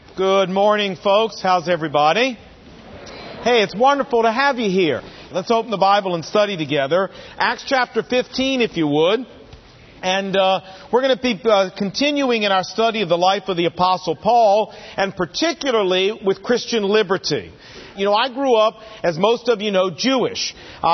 Good morning, folks. How's everybody? Hey, it's wonderful to have you here. Let's open the Bible and study together. Acts chapter 15, if you would. And we're going to be continuing in our study of the life of the Apostle Paul, and particularly with Christian liberty. You know, I grew up, as most of you know, Jewish.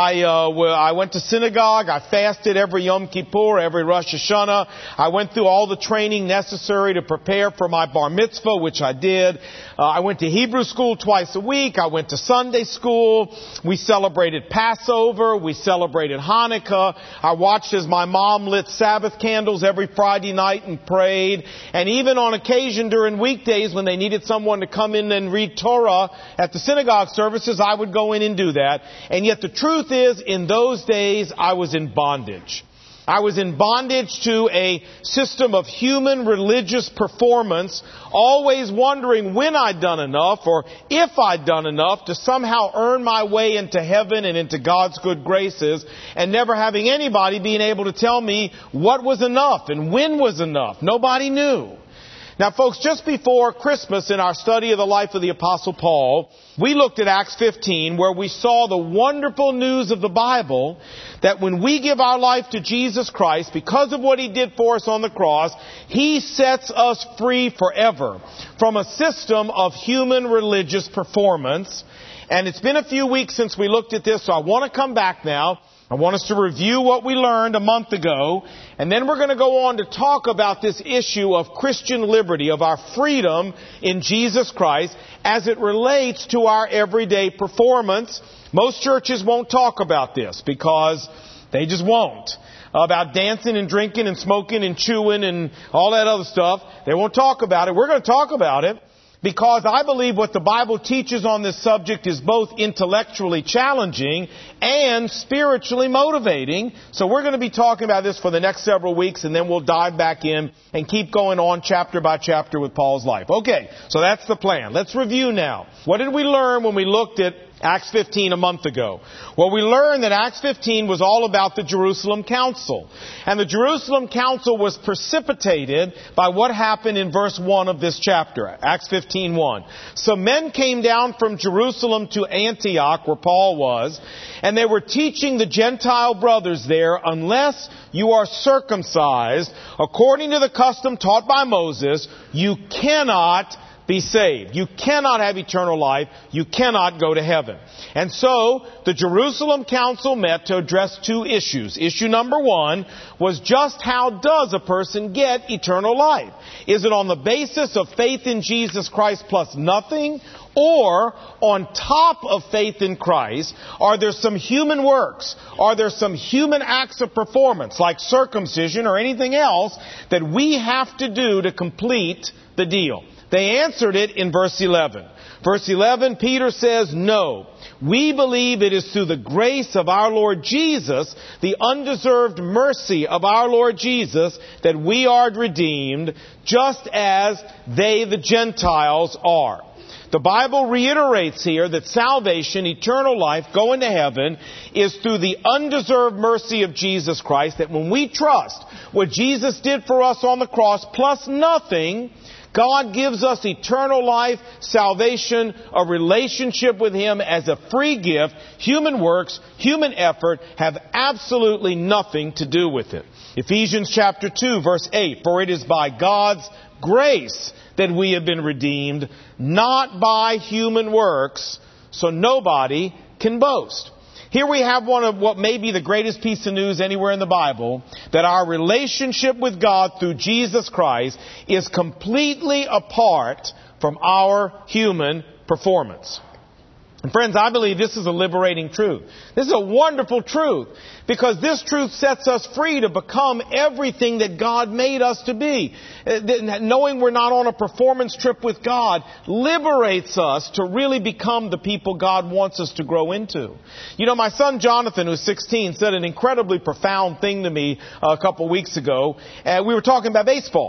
I went to synagogue. I fasted every Yom Kippur, every Rosh Hashanah. I went through all the training necessary to prepare for my bar mitzvah, which I did. I went to Hebrew school twice a week. I went to Sunday school. We celebrated Passover. We celebrated Hanukkah. I watched as my mom lit Sabbath candles every Friday night and prayed. And even on occasion during weekdays when they needed someone to come in and read Torah at the synagogue services, I would go in and do that. And yet the truth is, in those days, I was in bondage. I was in bondage to a system of human religious performance, always wondering when I'd done enough or if I'd done enough to somehow earn my way into heaven and into God's good graces, and never having anybody being able to tell me what was enough and when was enough. Nobody knew. Now, folks, just before Christmas in our study of the life of the Apostle Paul, we looked at Acts 15, where we saw the wonderful news of the Bible that when we give our life to Jesus Christ, because of what He did for us on the cross, He sets us free forever from a system of human religious performance. And it's been a few weeks since we looked at this, so I want to come back now. I want us to review what we learned a month ago, and then we're going to go on to talk about this issue of Christian liberty, of our freedom in Jesus Christ as it relates to our everyday performance. Most churches won't talk about this because they just won't. About dancing and drinking and smoking and chewing and all that other stuff. They won't talk about it. We're going to talk about it, because I believe what the Bible teaches on this subject is both intellectually challenging and spiritually motivating. So we're going to be talking about this for the next several weeks, and then we'll dive back in and keep going on chapter by chapter with Paul's life. Okay, so that's the plan. Let's review now. What did we learn when we looked at Acts 15 a month ago? Well, we learned that Acts 15 was all about the Jerusalem Council. And the Jerusalem Council was precipitated by what happened in verse 1 of this chapter, Acts 15:1. Some men came down from Jerusalem to Antioch, where Paul was, and they were teaching the Gentile brothers there, unless you are circumcised according to the custom taught by Moses, you cannot be saved. You cannot have eternal life. You cannot go to heaven. And so the Jerusalem Council met to address two issues. Issue number one was just how does a person get eternal life? Is it on the basis of faith in Jesus Christ plus nothing? Or on top of faith in Christ, are there some human works? Are there some human acts of performance like circumcision or anything else that we have to do to complete the deal? They answered it in verse 11. Verse 11, Peter says, no, we believe it is through the grace of our Lord Jesus, the undeserved mercy of our Lord Jesus, that we are redeemed, just as they, the Gentiles, are. The Bible reiterates here that salvation, eternal life, going to heaven, is through the undeserved mercy of Jesus Christ, that when we trust what Jesus did for us on the cross plus nothing, God gives us eternal life, salvation, a relationship with Him as a free gift. Human works, human effort have absolutely nothing to do with it. Ephesians chapter 2, verse 8, for it is by God's grace that we have been redeemed, not by human works, so nobody can boast. Here we have one of what may be the greatest piece of news anywhere in the Bible, that our relationship with God through Jesus Christ is completely apart from our human performance. And friends, I believe this is a liberating truth. This is a wonderful truth, because this truth sets us free to become everything that God made us to be. Knowing we're not on a performance trip with God liberates us to really become the people God wants us to grow into. You know, my son Jonathan, who's 16, said an incredibly profound thing to me a couple weeks ago. We were talking about baseball.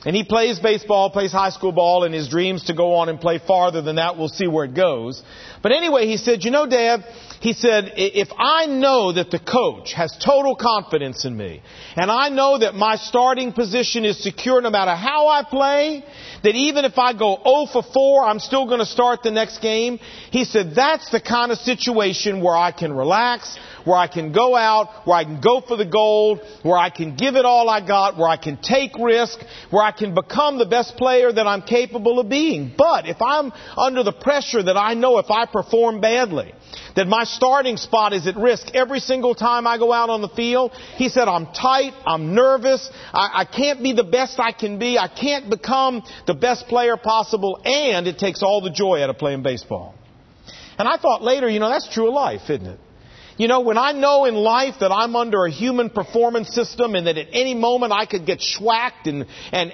And he plays baseball, plays high school ball, and his dreams to go on and play farther than that. We'll see where it goes. But anyway, he said, you know, Dad, he said, if I know that the coach has total confidence in me, and I know that my starting position is secure no matter how I play, that even if I go 0 for 4, I'm still going to start the next game. He said, that's the kind of situation where I can relax, where I can go out, where I can go for the gold, where I can give it all I got, where I can take risk, where I can become the best player that I'm capable of being. But if I'm under the pressure that I know if I perform badly, that my starting spot is at risk every single time I go out on the field, he said, I'm tight, I'm nervous, I can't be the best I can be, I can't become the best player possible, and it takes all the joy out of playing baseball. And I thought later, you know, that's true of life, isn't it? You know, when I know in life that I'm under a human performance system and that at any moment I could get schwacked and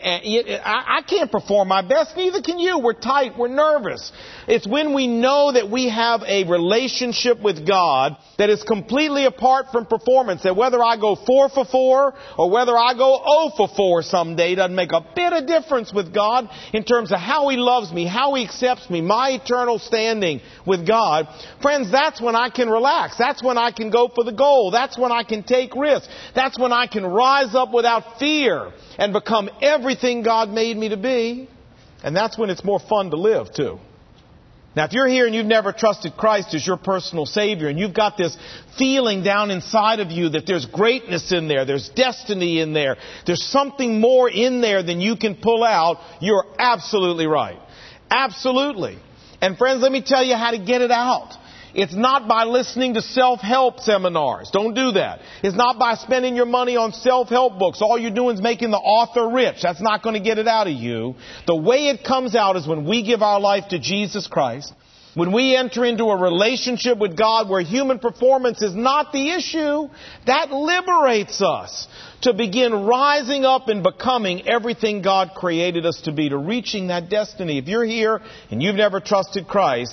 I can't perform my best, neither can you. We're tight, we're nervous. It's when we know that we have a relationship with God that is completely apart from performance, that whether I go 4 for 4 or whether I go 0 for 4 someday doesn't make a bit of difference with God in terms of how He loves me, how He accepts me, my eternal standing with God. Friends, that's when I can relax. That's when I can go for the goal. That's when I can take risks. That's when I can rise up without fear and become everything God made me to be. And that's when it's more fun to live, too. Now, if you're here and you've never trusted Christ as your personal Savior, and you've got this feeling down inside of you that there's greatness in there, there's destiny in there, there's something more in there than you can pull out, you're absolutely right. Absolutely. And friends, let me tell you how to get it out. It's not by listening to self-help seminars. Don't do that. It's not by spending your money on self-help books. All you're doing is making the author rich. That's not going to get it out of you. The way it comes out is when we give our life to Jesus Christ, when we enter into a relationship with God where human performance is not the issue. That liberates us to begin rising up and becoming everything God created us to be, to reaching that destiny. If you're here and you've never trusted Christ,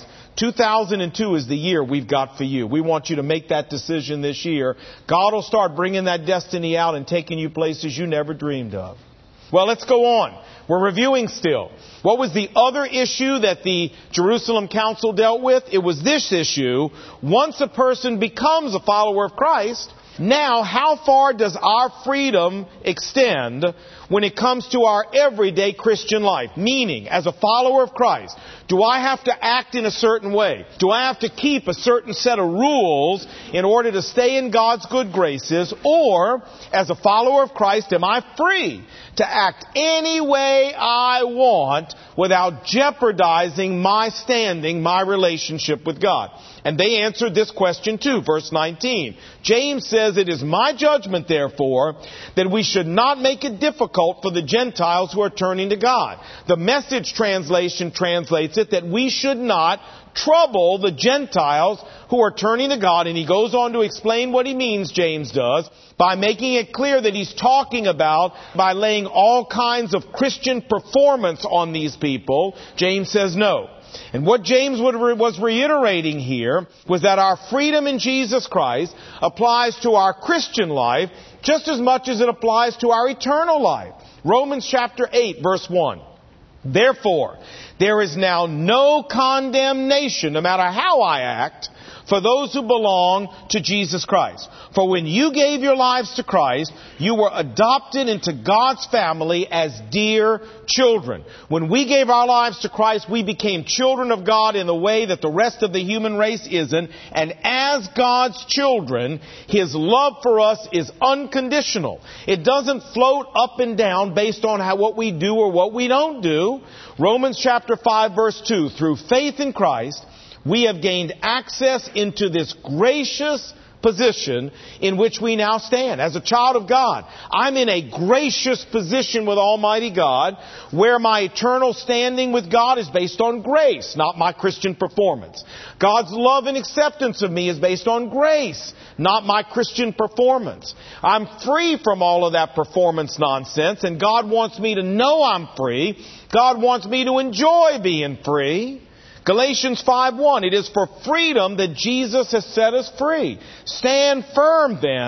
2002 is the year we've got for you. We want you to make that decision this year. God will start bringing that destiny out and taking you places you never dreamed of. Well, let's go on. We're reviewing still. What was the other issue that the Jerusalem Council dealt with? It was this issue. Once a person becomes a follower of Christ, now how far does our freedom extend when it comes to our everyday Christian life? Meaning, as a follower of Christ, do I have to act in a certain way? Do I have to keep a certain set of rules in order to stay in God's good graces? Or, as a follower of Christ, am I free to act any way I want without jeopardizing my standing, my relationship with God? And they answered this question too, verse 19. James says, it is my judgment, therefore, that we should not make it difficult for the Gentiles who are turning to God. The Message translation translates it that we should not trouble the Gentiles who are turning to God. And he goes on to explain what he means, James does, by making it clear that he's talking about by laying all kinds of Christian performance on these people. James says no. And what James was reiterating here was that our freedom in Jesus Christ applies to our Christian life just as much as it applies to our eternal life. Romans chapter 8, verse 1. Therefore, there is now no condemnation, no matter how I act, for those who belong to Jesus Christ. For when you gave your lives to Christ, you were adopted into God's family as dear children. When we gave our lives to Christ, we became children of God in the way that the rest of the human race isn't. And as God's children, His love for us is unconditional. It doesn't float up and down based on what we do or what we don't do. Romans chapter 5, verse 2, through faith in Christ, we have gained access into this gracious position in which we now stand. As a child of God, I'm in a gracious position with Almighty God, where my eternal standing with God is based on grace, not my Christian performance. God's love and acceptance of me is based on grace, not my Christian performance. I'm free from all of that performance nonsense, and God wants me to know I'm free. God wants me to enjoy being free. Galatians 5:1, it is for freedom that Jesus has set us free. Stand firm then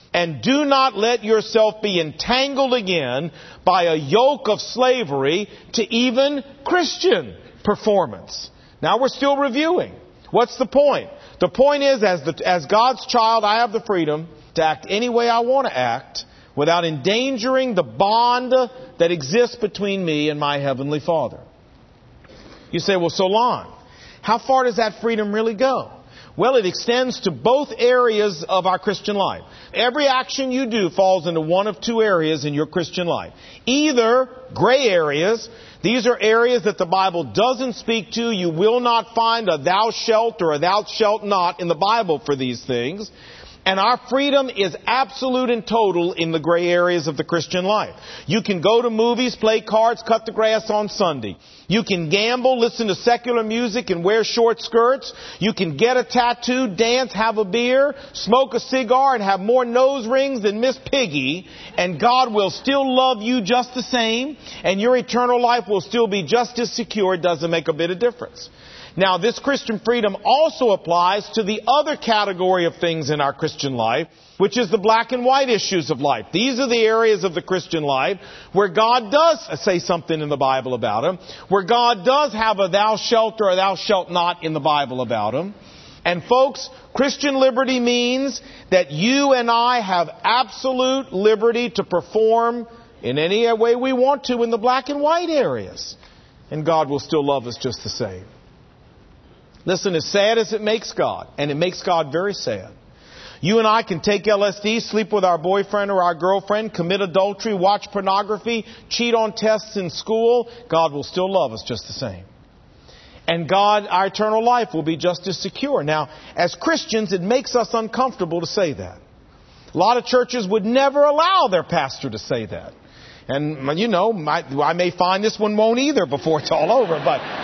And do not let yourself be entangled again by a yoke of slavery to even Christian performance. Now we're still reviewing. What's the point? The point is, as God's child, I have the freedom to act any way I want to act without endangering the bond that exists between me and my Heavenly Father. You say, well, so long. How far does that freedom really go? Well, it extends to both areas of our Christian life. Every action you do falls into one of two areas in your Christian life. Either gray areas. These are areas that the Bible doesn't speak to. You will not find a thou shalt or a thou shalt not in the Bible for these things. And our freedom is absolute and total in the gray areas of the Christian life. You can go to movies, play cards, cut the grass on Sunday. You can gamble, listen to secular music and wear short skirts. You can get a tattoo, dance, have a beer, smoke a cigar, and have more nose rings than Miss Piggy. And God will still love you just the same. And your eternal life will still be just as secure. It doesn't make a bit of difference. Now, this Christian freedom also applies to the other category of things in our Christian life, which is the black and white issues of life. These are the areas of the Christian life where God does say something in the Bible about them, where God does have a thou shalt or a thou shalt not in the Bible about them. And folks, Christian liberty means that you and I have absolute liberty to perform in any way we want to in the black and white areas. And God will still love us just the same. Listen, as sad as it makes God, and it makes God very sad, you and I can take LSD, sleep with our boyfriend or our girlfriend, commit adultery, watch pornography, cheat on tests in school. God will still love us just the same. And God, our eternal life, will be just as secure. Now, as Christians, it makes us uncomfortable to say that. A lot of churches would never allow their pastor to say that. And, you know, I may find this one won't either before it's all over,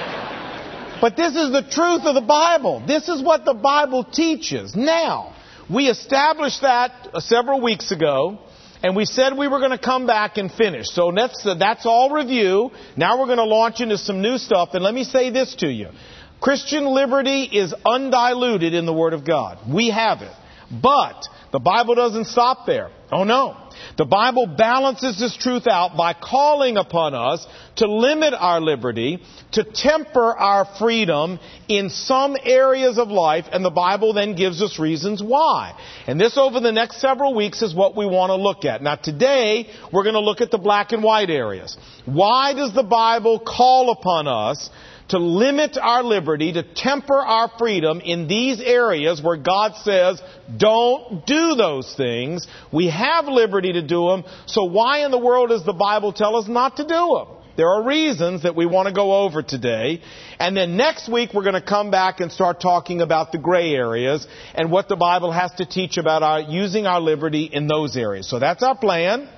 But this is the truth of the Bible. This is what the Bible teaches. Now, we established that several weeks ago, and we said we were going to come back and finish. So that's all review. Now we're going to launch into some new stuff. And let me say this to you. Christian liberty is undiluted in the Word of God. We have it. But the Bible doesn't stop there. Oh, no. The Bible balances this truth out by calling upon us to limit our liberty, to temper our freedom in some areas of life, and the Bible then gives us reasons why. And this over the next several weeks is what we want to look at. Now today, we're going to look at the black and white areas. Why does the Bible call upon us to limit our liberty, to temper our freedom in these areas where God says, don't do those things? We have liberty to do them, so why in the world does the Bible tell us not to do them? There are reasons that we want to go over today. And then next week we're going to come back and start talking about the gray areas and what the Bible has to teach about using our liberty in those areas. So that's our plan.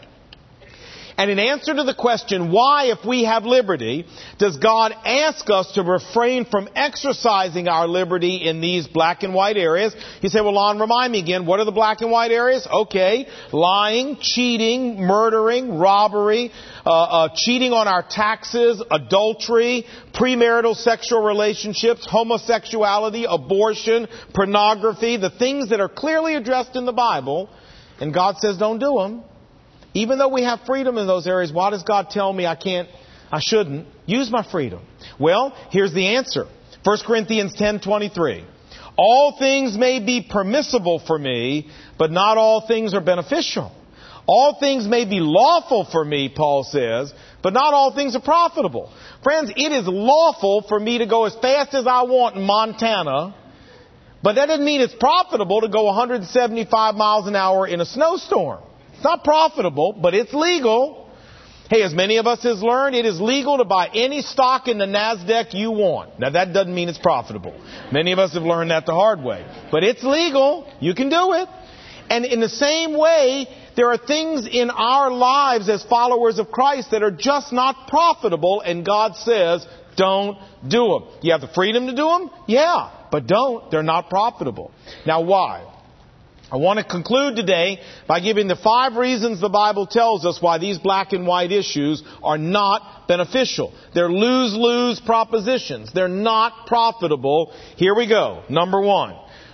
And in answer to the question, why, if we have liberty, does God ask us to refrain from exercising our liberty in these black and white areas? You say, well, Lon, remind me again, what are the black and white areas? Okay, lying, cheating, murdering, robbery, cheating on our taxes, adultery, premarital sexual relationships, homosexuality, abortion, pornography, the things that are clearly addressed in the Bible, and God says don't do them. Even though we have freedom in those areas, why does God tell me I shouldn't use my freedom? Well, here's the answer. 1 Corinthians 10:23. All things may be permissible for me, but not all things are beneficial. All things may be lawful for me, Paul says, but not all things are profitable. Friends, it is lawful for me to go as fast as I want in Montana, but that doesn't mean it's profitable to go 175 miles an hour in a snowstorm. It's not profitable, but it's legal. Hey, as many of us has learned, it is legal to buy any stock in the NASDAQ you want. Now, that doesn't mean it's profitable. Many of us have learned that the hard way. But it's legal. You can do it. And in the same way, there are things in our lives as followers of Christ that are just not profitable, and God says, don't do them. You have the freedom to do them? Yeah, but don't. They're not profitable. Now, why? I want to conclude today by giving the 5 reasons the Bible tells us why these black and white issues are not beneficial. They're lose-lose propositions. They're not profitable. Here we go. Number 1.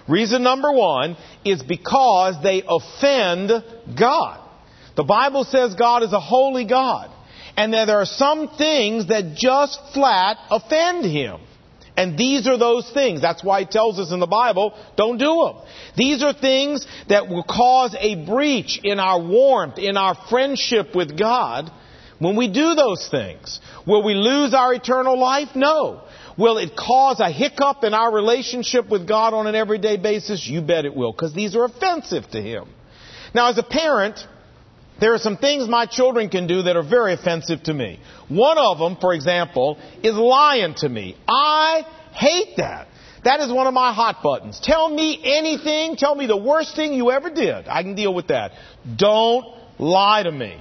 Reason number one is because they offend God. The Bible says God is a holy God, and that there are some things that just flat offend Him. And these are those things. That's why He tells us in the Bible, don't do them. These are things that will cause a breach in our warmth, in our friendship with God when we do those things. Will we lose our eternal life? No. Will it cause a hiccup in our relationship with God on an everyday basis? You bet it will, because these are offensive to Him. Now, as a parent, there are some things my children can do that are very offensive to me. One of them, for example, is lying to me. I hate that. That is one of my hot buttons. Tell me anything. Tell me the worst thing you ever did. I can deal with that. Don't lie to me.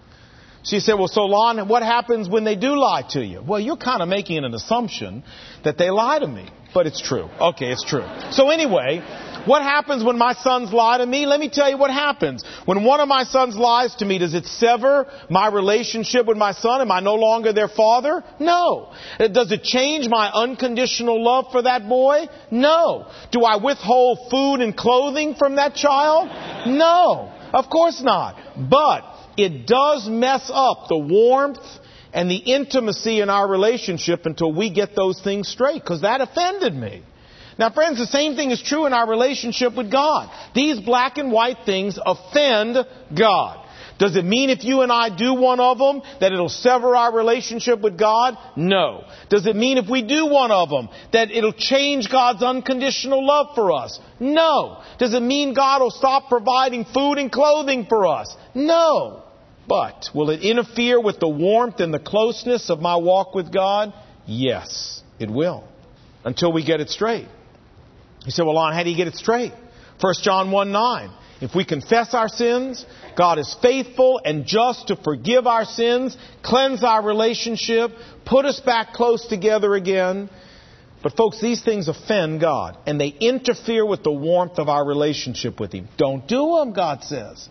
She said, well, so Lon, what happens when they do lie to you? Well, you're kind of making an assumption that they lie to me. But it's true. Okay, it's true. So anyway, what happens when my sons lie to me? Let me tell you what happens. When one of my sons lies to me, does it sever my relationship with my son? Am I no longer their father? No. Does it change my unconditional love for that boy? No. Do I withhold food and clothing from that child? No. Of course not. But it does mess up the warmth and the intimacy in our relationship until we get those things straight, because that offended me. Now, friends, the same thing is true in our relationship with God. These black and white things offend God. Does it mean if you and I do one of them that it'll sever our relationship with God? No. Does it mean if we do one of them that it'll change God's unconditional love for us? No. Does it mean God will stop providing food and clothing for us? No. But will it interfere with the warmth and the closeness of my walk with God? Yes, it will. Until we get it straight. You say, well, Lon, how do you get it straight? 1 John 1:9. If we confess our sins, God is faithful and just to forgive our sins, cleanse our relationship, put us back close together again. But folks, these things offend God, and they interfere with the warmth of our relationship with Him. Don't do them, God says.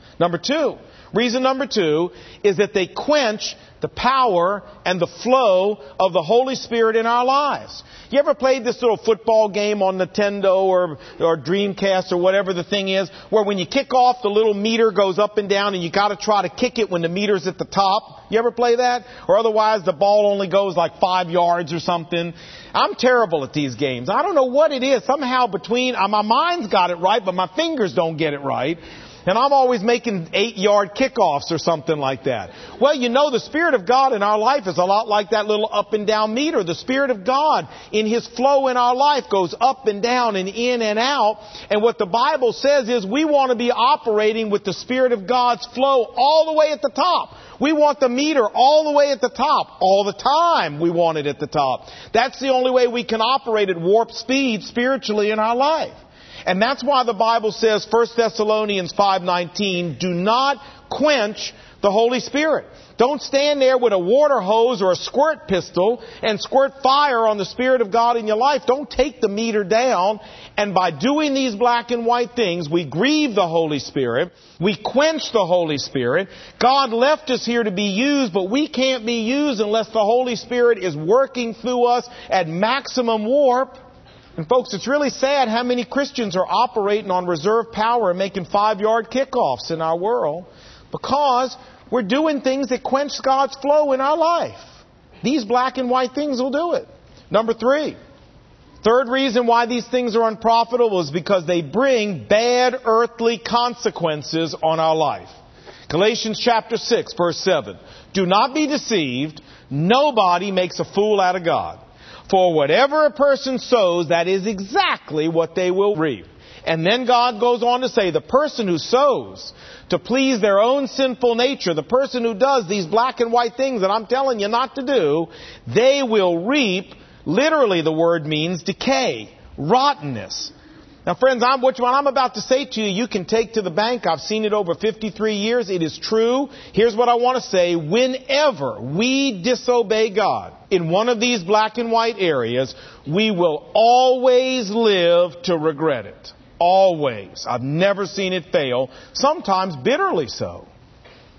Reason number two is that they quench the power and the flow of the Holy Spirit in our lives. You ever played this little football game on Nintendo or Dreamcast or whatever the thing is, where when you kick off, the little meter goes up and down and you got to try to kick it when the meter's at the top? You ever play that? Or otherwise the ball only goes like 5 yards or something. I'm terrible at these games. I don't know what it is. Somehow my mind's got it right, but my fingers don't get it right. And I'm always making 8-yard kickoffs or something like that. Well, you know, the Spirit of God in our life is a lot like that little up and down meter. The Spirit of God in His flow in our life goes up and down and in and out. And what the Bible says is we want to be operating with the Spirit of God's flow all the way at the top. We want the meter all the way at the top. All the time we want it at the top. That's the only way we can operate at warp speed spiritually in our life. And that's why the Bible says, 1 Thessalonians 5:19, do not quench the Holy Spirit. Don't stand there with a water hose or a squirt pistol and squirt fire on the Spirit of God in your life. Don't take the meter down. And by doing these black and white things, we grieve the Holy Spirit. We quench the Holy Spirit. God left us here to be used, but we can't be used unless the Holy Spirit is working through us at maximum warp. And folks, it's really sad how many Christians are operating on reserve power and making 5-yard kickoffs in our world because we're doing things that quench God's flow in our life. These black and white things will do it. Number 3. Third reason why these things are unprofitable is because they bring bad earthly consequences on our life. Galatians chapter 6, verse 7. Do not be deceived. Nobody makes a fool out of God. For whatever a person sows, that is exactly what they will reap. And then God goes on to say, the person who sows to please their own sinful nature, the person who does these black and white things that I'm telling you not to do, they will reap, literally the word means decay, rottenness. Now, friends, what I'm about to say to you, you can take to the bank. I've seen it over 53 years. It is true. Here's what I want to say. Whenever we disobey God in one of these black and white areas, we will always live to regret it. Always. I've never seen it fail. Sometimes bitterly so.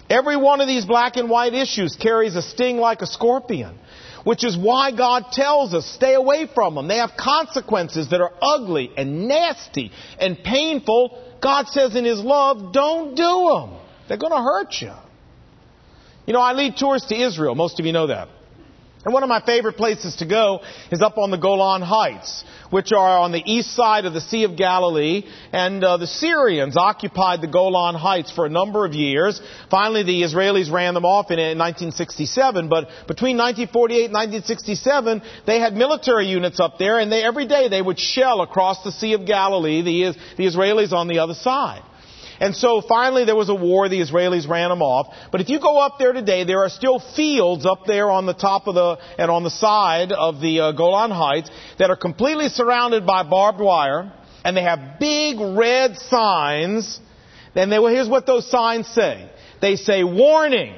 Every one of these black and white issues carries a sting like a scorpion, which is why God tells us, stay away from them. They have consequences that are ugly and nasty and painful. God says in His love, don't do them. They're going to hurt you. You know, I lead tours to Israel. Most of you know that. And one of my favorite places to go is up on the Golan Heights, which are on the east side of the Sea of Galilee. And the Syrians occupied the Golan Heights for a number of years. Finally, the Israelis ran them off in 1967. But between 1948 and 1967, they had military units up there, and every day they would shell across the Sea of Galilee, the Israelis on the other side. And so finally there was a war. The Israelis ran them off. But if you go up there today, there are still fields up there on the top of and on the side of the Golan Heights that are completely surrounded by barbed wire. And they have big red signs. And here's what those signs say. They say, warning,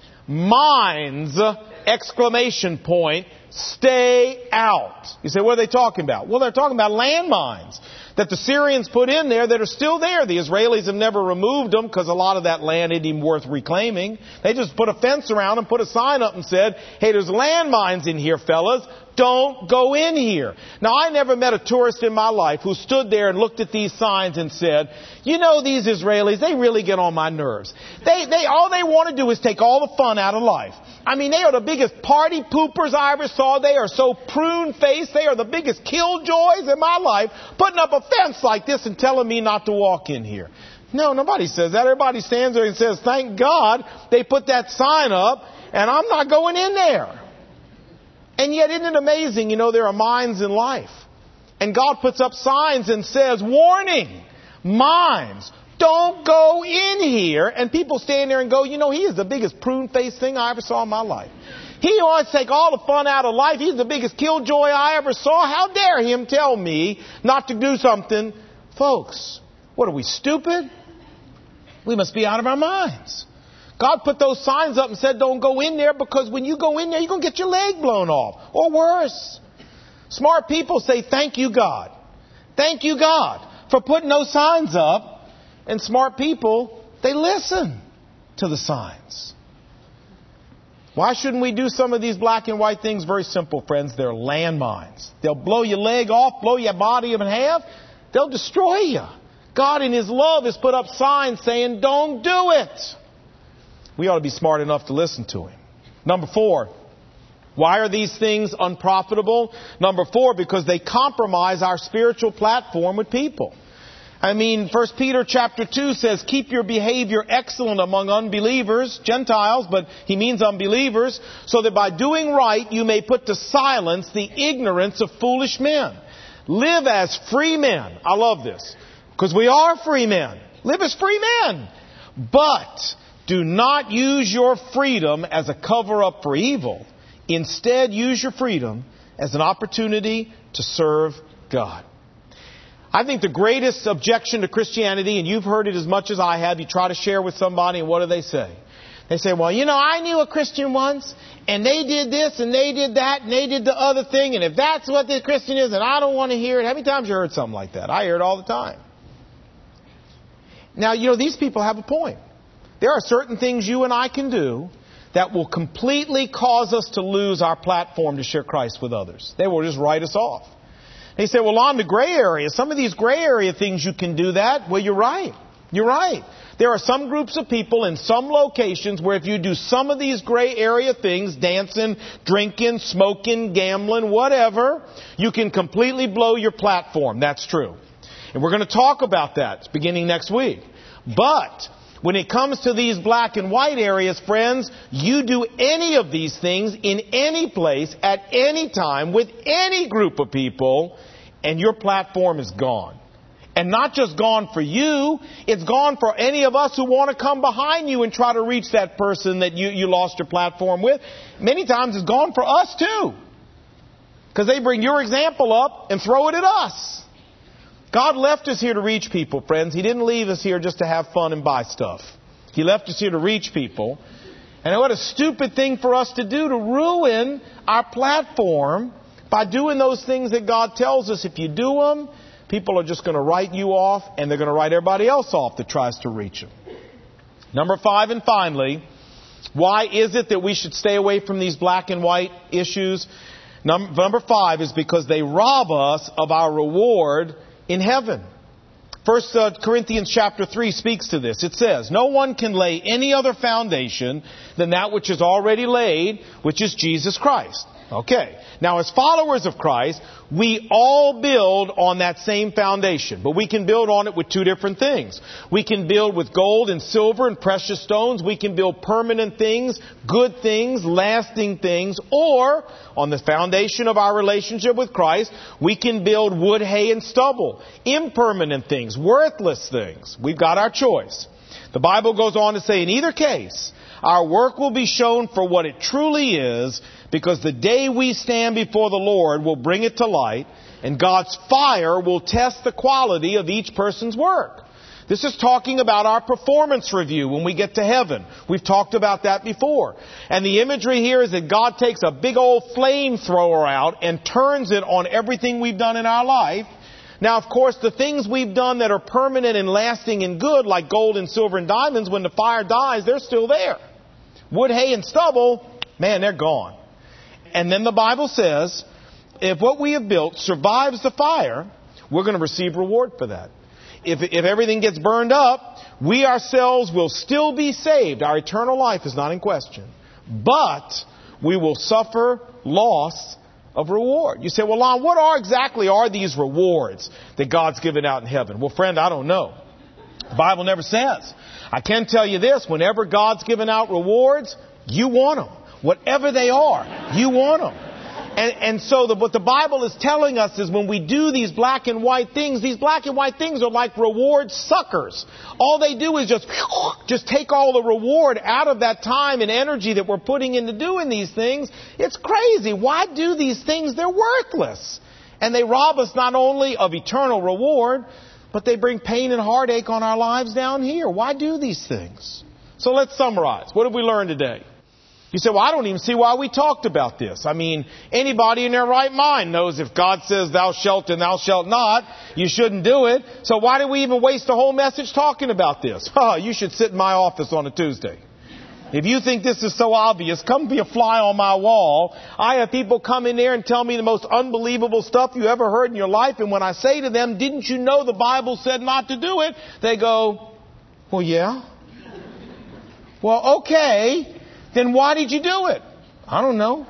mines, exclamation point, stay out. You say, what are they talking about? Well, they're talking about landmines that the Syrians put in there that are still there. The Israelis have never removed them because a lot of that land isn't even worth reclaiming. They just put a fence around and put a sign up and said, hey, there's landmines in here, fellas. Don't go in here. Now, I never met a tourist in my life who stood there and looked at these signs and said, you know, these Israelis, they really get on my nerves. All they want to do is take all the fun out of life. I mean, they are the biggest party poopers I ever saw. They are so prune-faced. They are the biggest killjoys in my life, putting up a fence like this and telling me not to walk in here. No, nobody says that. Everybody stands there and says, thank God they put that sign up, and I'm not going in there. And yet, isn't it amazing? You know, there are mines in life. And God puts up signs and says, warning, mines. Don't go in here. And people stand there and go, you know, he is the biggest prune-faced thing I ever saw in my life. He wants to take all the fun out of life. He's the biggest killjoy I ever saw. How dare him tell me not to do something? Folks, what are we, stupid? We must be out of our minds. God put those signs up and said don't go in there because when you go in there, you're going to get your leg blown off. Or worse. Smart people say, thank you, God. Thank you, God, for putting those signs up. And smart people, they listen to the signs. Why shouldn't we do some of these black and white things? Very simple, friends. They're landmines. They'll blow your leg off, blow your body in half. They'll destroy you. God in His love has put up signs saying, don't do it. We ought to be smart enough to listen to Him. Number 4, why are these things unprofitable? Number 4, because they compromise our spiritual platform with people. I mean, 1 Peter chapter 2 says, keep your behavior excellent among unbelievers, Gentiles, but he means unbelievers, so that by doing right you may put to silence the ignorance of foolish men. Live as free men. I love this, because we are free men. Live as free men. But do not use your freedom as a cover-up for evil. Instead, use your freedom as an opportunity to serve God. I think the greatest objection to Christianity, and you've heard it as much as I have, you try to share with somebody, and what do they say? They say, well, you know, I knew a Christian once, and they did this, and they did that, and they did the other thing, and if that's what the Christian is, then I don't want to hear it. How many times you heard something like that? I hear it all the time. Now, you know, these people have a point. There are certain things you and I can do that will completely cause us to lose our platform to share Christ with others. They will just write us off. They say, well, on the gray area, some of these gray area things you can do that. Well, you're right. You're right. There are some groups of people in some locations where if you do some of these gray area things, dancing, drinking, smoking, gambling, whatever, you can completely blow your platform. That's true. And we're going to talk about that beginning next week. But when it comes to these black and white areas, friends, you do any of these things in any place, at any time, with any group of people, and your platform is gone. And not just gone for you, it's gone for any of us who want to come behind you and try to reach that person that you lost your platform with. Many times it's gone for us too. Because they bring your example up and throw it at us. God left us here to reach people, friends. He didn't leave us here just to have fun and buy stuff. He left us here to reach people. And what a stupid thing for us to do, to ruin our platform by doing those things that God tells us. If you do them, people are just going to write you off, and they're going to write everybody else off that tries to reach them. Number 5, and finally, why is it that we should stay away from these black and white issues? Number 5 is because they rob us of our reward in heaven. 1 Corinthians chapter 3 speaks to this. It says, "No one can lay any other foundation than that which is already laid, which is Jesus Christ." Okay. Now, as followers of Christ, we all build on that same foundation. But we can build on it with two different things. We can build with gold and silver and precious stones. We can build permanent things, good things, lasting things. Or, on the foundation of our relationship with Christ, we can build wood, hay, and stubble. Impermanent things, worthless things. We've got our choice. The Bible goes on to say, in either case, our work will be shown for what it truly is, because the day we stand before the Lord will bring it to light, and God's fire will test the quality of each person's work. This is talking about our performance review when we get to heaven. We've talked about that before. And the imagery here is that God takes a big old flamethrower out and turns it on everything we've done in our life. Now, of course, the things we've done that are permanent and lasting and good, like gold and silver and diamonds, when the fire dies, they're still there. Wood, hay, and stubble, man, they're gone. And then the Bible says, if what we have built survives the fire, we're going to receive reward for that. If everything gets burned up, we ourselves will still be saved. Our eternal life is not in question. But we will suffer loss of reward. You say, well, Lon, what exactly are these rewards that God's given out in heaven? Well, friend, I don't know. The Bible never says. I can tell you this, whenever God's given out rewards, you want them. Whatever they are, you want them. And so what the Bible is telling us is when we do these black and white things are like reward suckers. All they do is just take all the reward out of that time and energy that we're putting into doing these things. It's crazy. Why do these things? They're worthless. And they rob us not only of eternal reward, but they bring pain and heartache on our lives down here. Why do these things? So let's summarize. What have we learned today? You say, well, I don't even see why we talked about this. I mean, anybody in their right mind knows if God says thou shalt and thou shalt not, you shouldn't do it. So why did we even waste a whole message talking about this? You should sit in my office on a Tuesday. If you think this is so obvious, come be a fly on my wall. I have people come in there and tell me the most unbelievable stuff you ever heard in your life. And when I say to them, didn't you know the Bible said not to do it? They go, well, yeah. Well, okay. Then why did you do it? I don't know.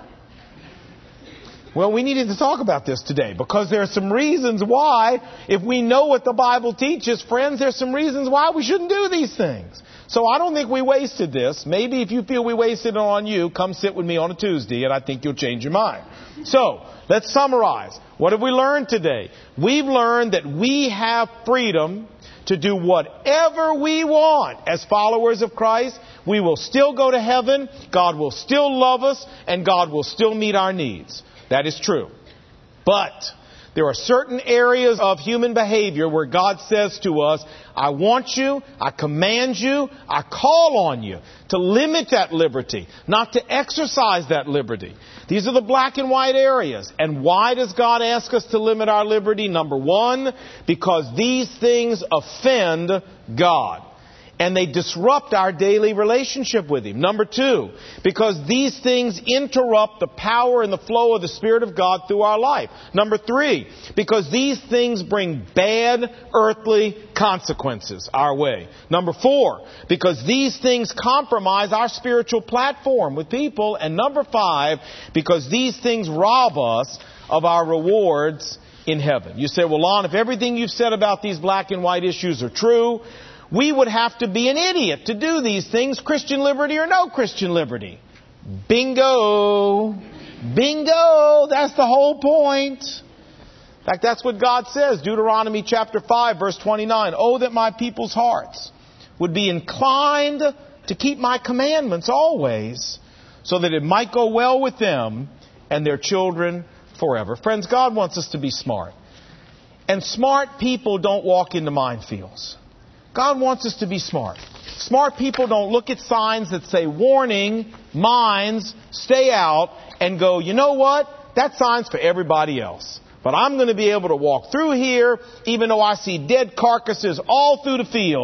Well, we needed to talk about this today because there are some reasons why, if we know what the Bible teaches, friends, there's some reasons why we shouldn't do these things. So I don't think we wasted this. Maybe if you feel we wasted it on you, come sit with me on a Tuesday and I think you'll change your mind. So let's summarize. What have we learned today? We've learned that we have freedom to do whatever we want as followers of Christ. We will still go to heaven, God will still love us, and God will still meet our needs. That is true. But there are certain areas of human behavior where God says to us, I want you, I command you, I call on you to limit that liberty, not to exercise that liberty. These are the black and white areas. And why does God ask us to limit our liberty? Number one, because these things offend God. And they disrupt our daily relationship with Him. Number two, because these things interrupt the power and the flow of the Spirit of God through our life. Number three, because these things bring bad earthly consequences our way. Number four, because these things compromise our spiritual platform with people. And number five, because these things rob us of our rewards in heaven. You say, well, Lon, if everything you've said about these black and white issues are true, we would have to be an idiot to do these things, Christian liberty or no Christian liberty. Bingo! Bingo! That's the whole point. In fact, that's what God says, Deuteronomy chapter 5, verse 29. Oh, that my people's hearts would be inclined to keep my commandments always, so that it might go well with them and their children forever. Friends, God wants us to be smart. And smart people don't walk into minefields. God wants us to be smart. Smart people don't look at signs that say, warning, mines, stay out, and go, you know what? That sign's for everybody else. But I'm going to be able to walk through here, even though I see dead carcasses all through the field.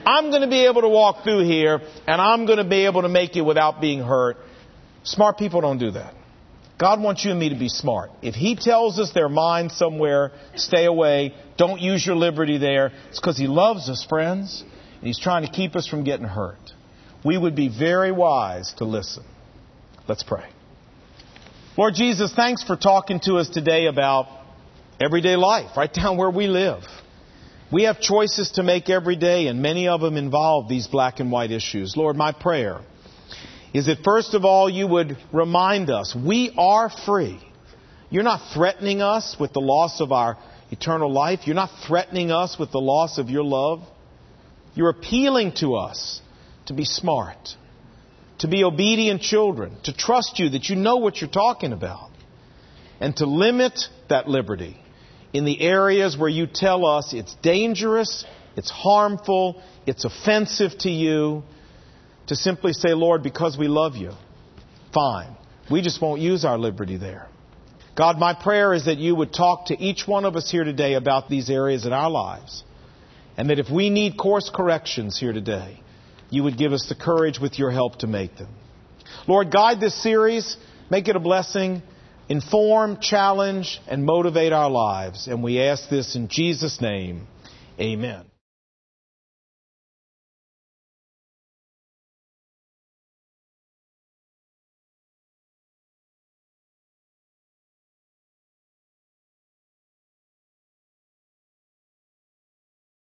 I'm going to be able to walk through here, and I'm going to be able to make it without being hurt. Smart people don't do that. God wants you and me to be smart. If He tells us their mind somewhere, stay away, don't use your liberty there, it's because He loves us, friends, and He's trying to keep us from getting hurt. We would be very wise to listen. Let's pray. Lord Jesus, thanks for talking to us today about everyday life, right down where we live. We have choices to make every day, and many of them involve these black and white issues. Lord, my prayer is that first of all, you would remind us we are free. You're not threatening us with the loss of our eternal life. You're not threatening us with the loss of your love. You're appealing to us to be smart, to be obedient children, to trust you that you know what you're talking about, and to limit that liberty in the areas where you tell us it's dangerous, it's harmful, it's offensive to you, to simply say, Lord, because we love you, fine. We just won't use our liberty there. God, my prayer is that you would talk to each one of us here today about these areas in our lives, and that if we need course corrections here today, you would give us the courage with your help to make them. Lord, guide this series, make it a blessing, inform, challenge, and motivate our lives. And we ask this in Jesus' name. Amen.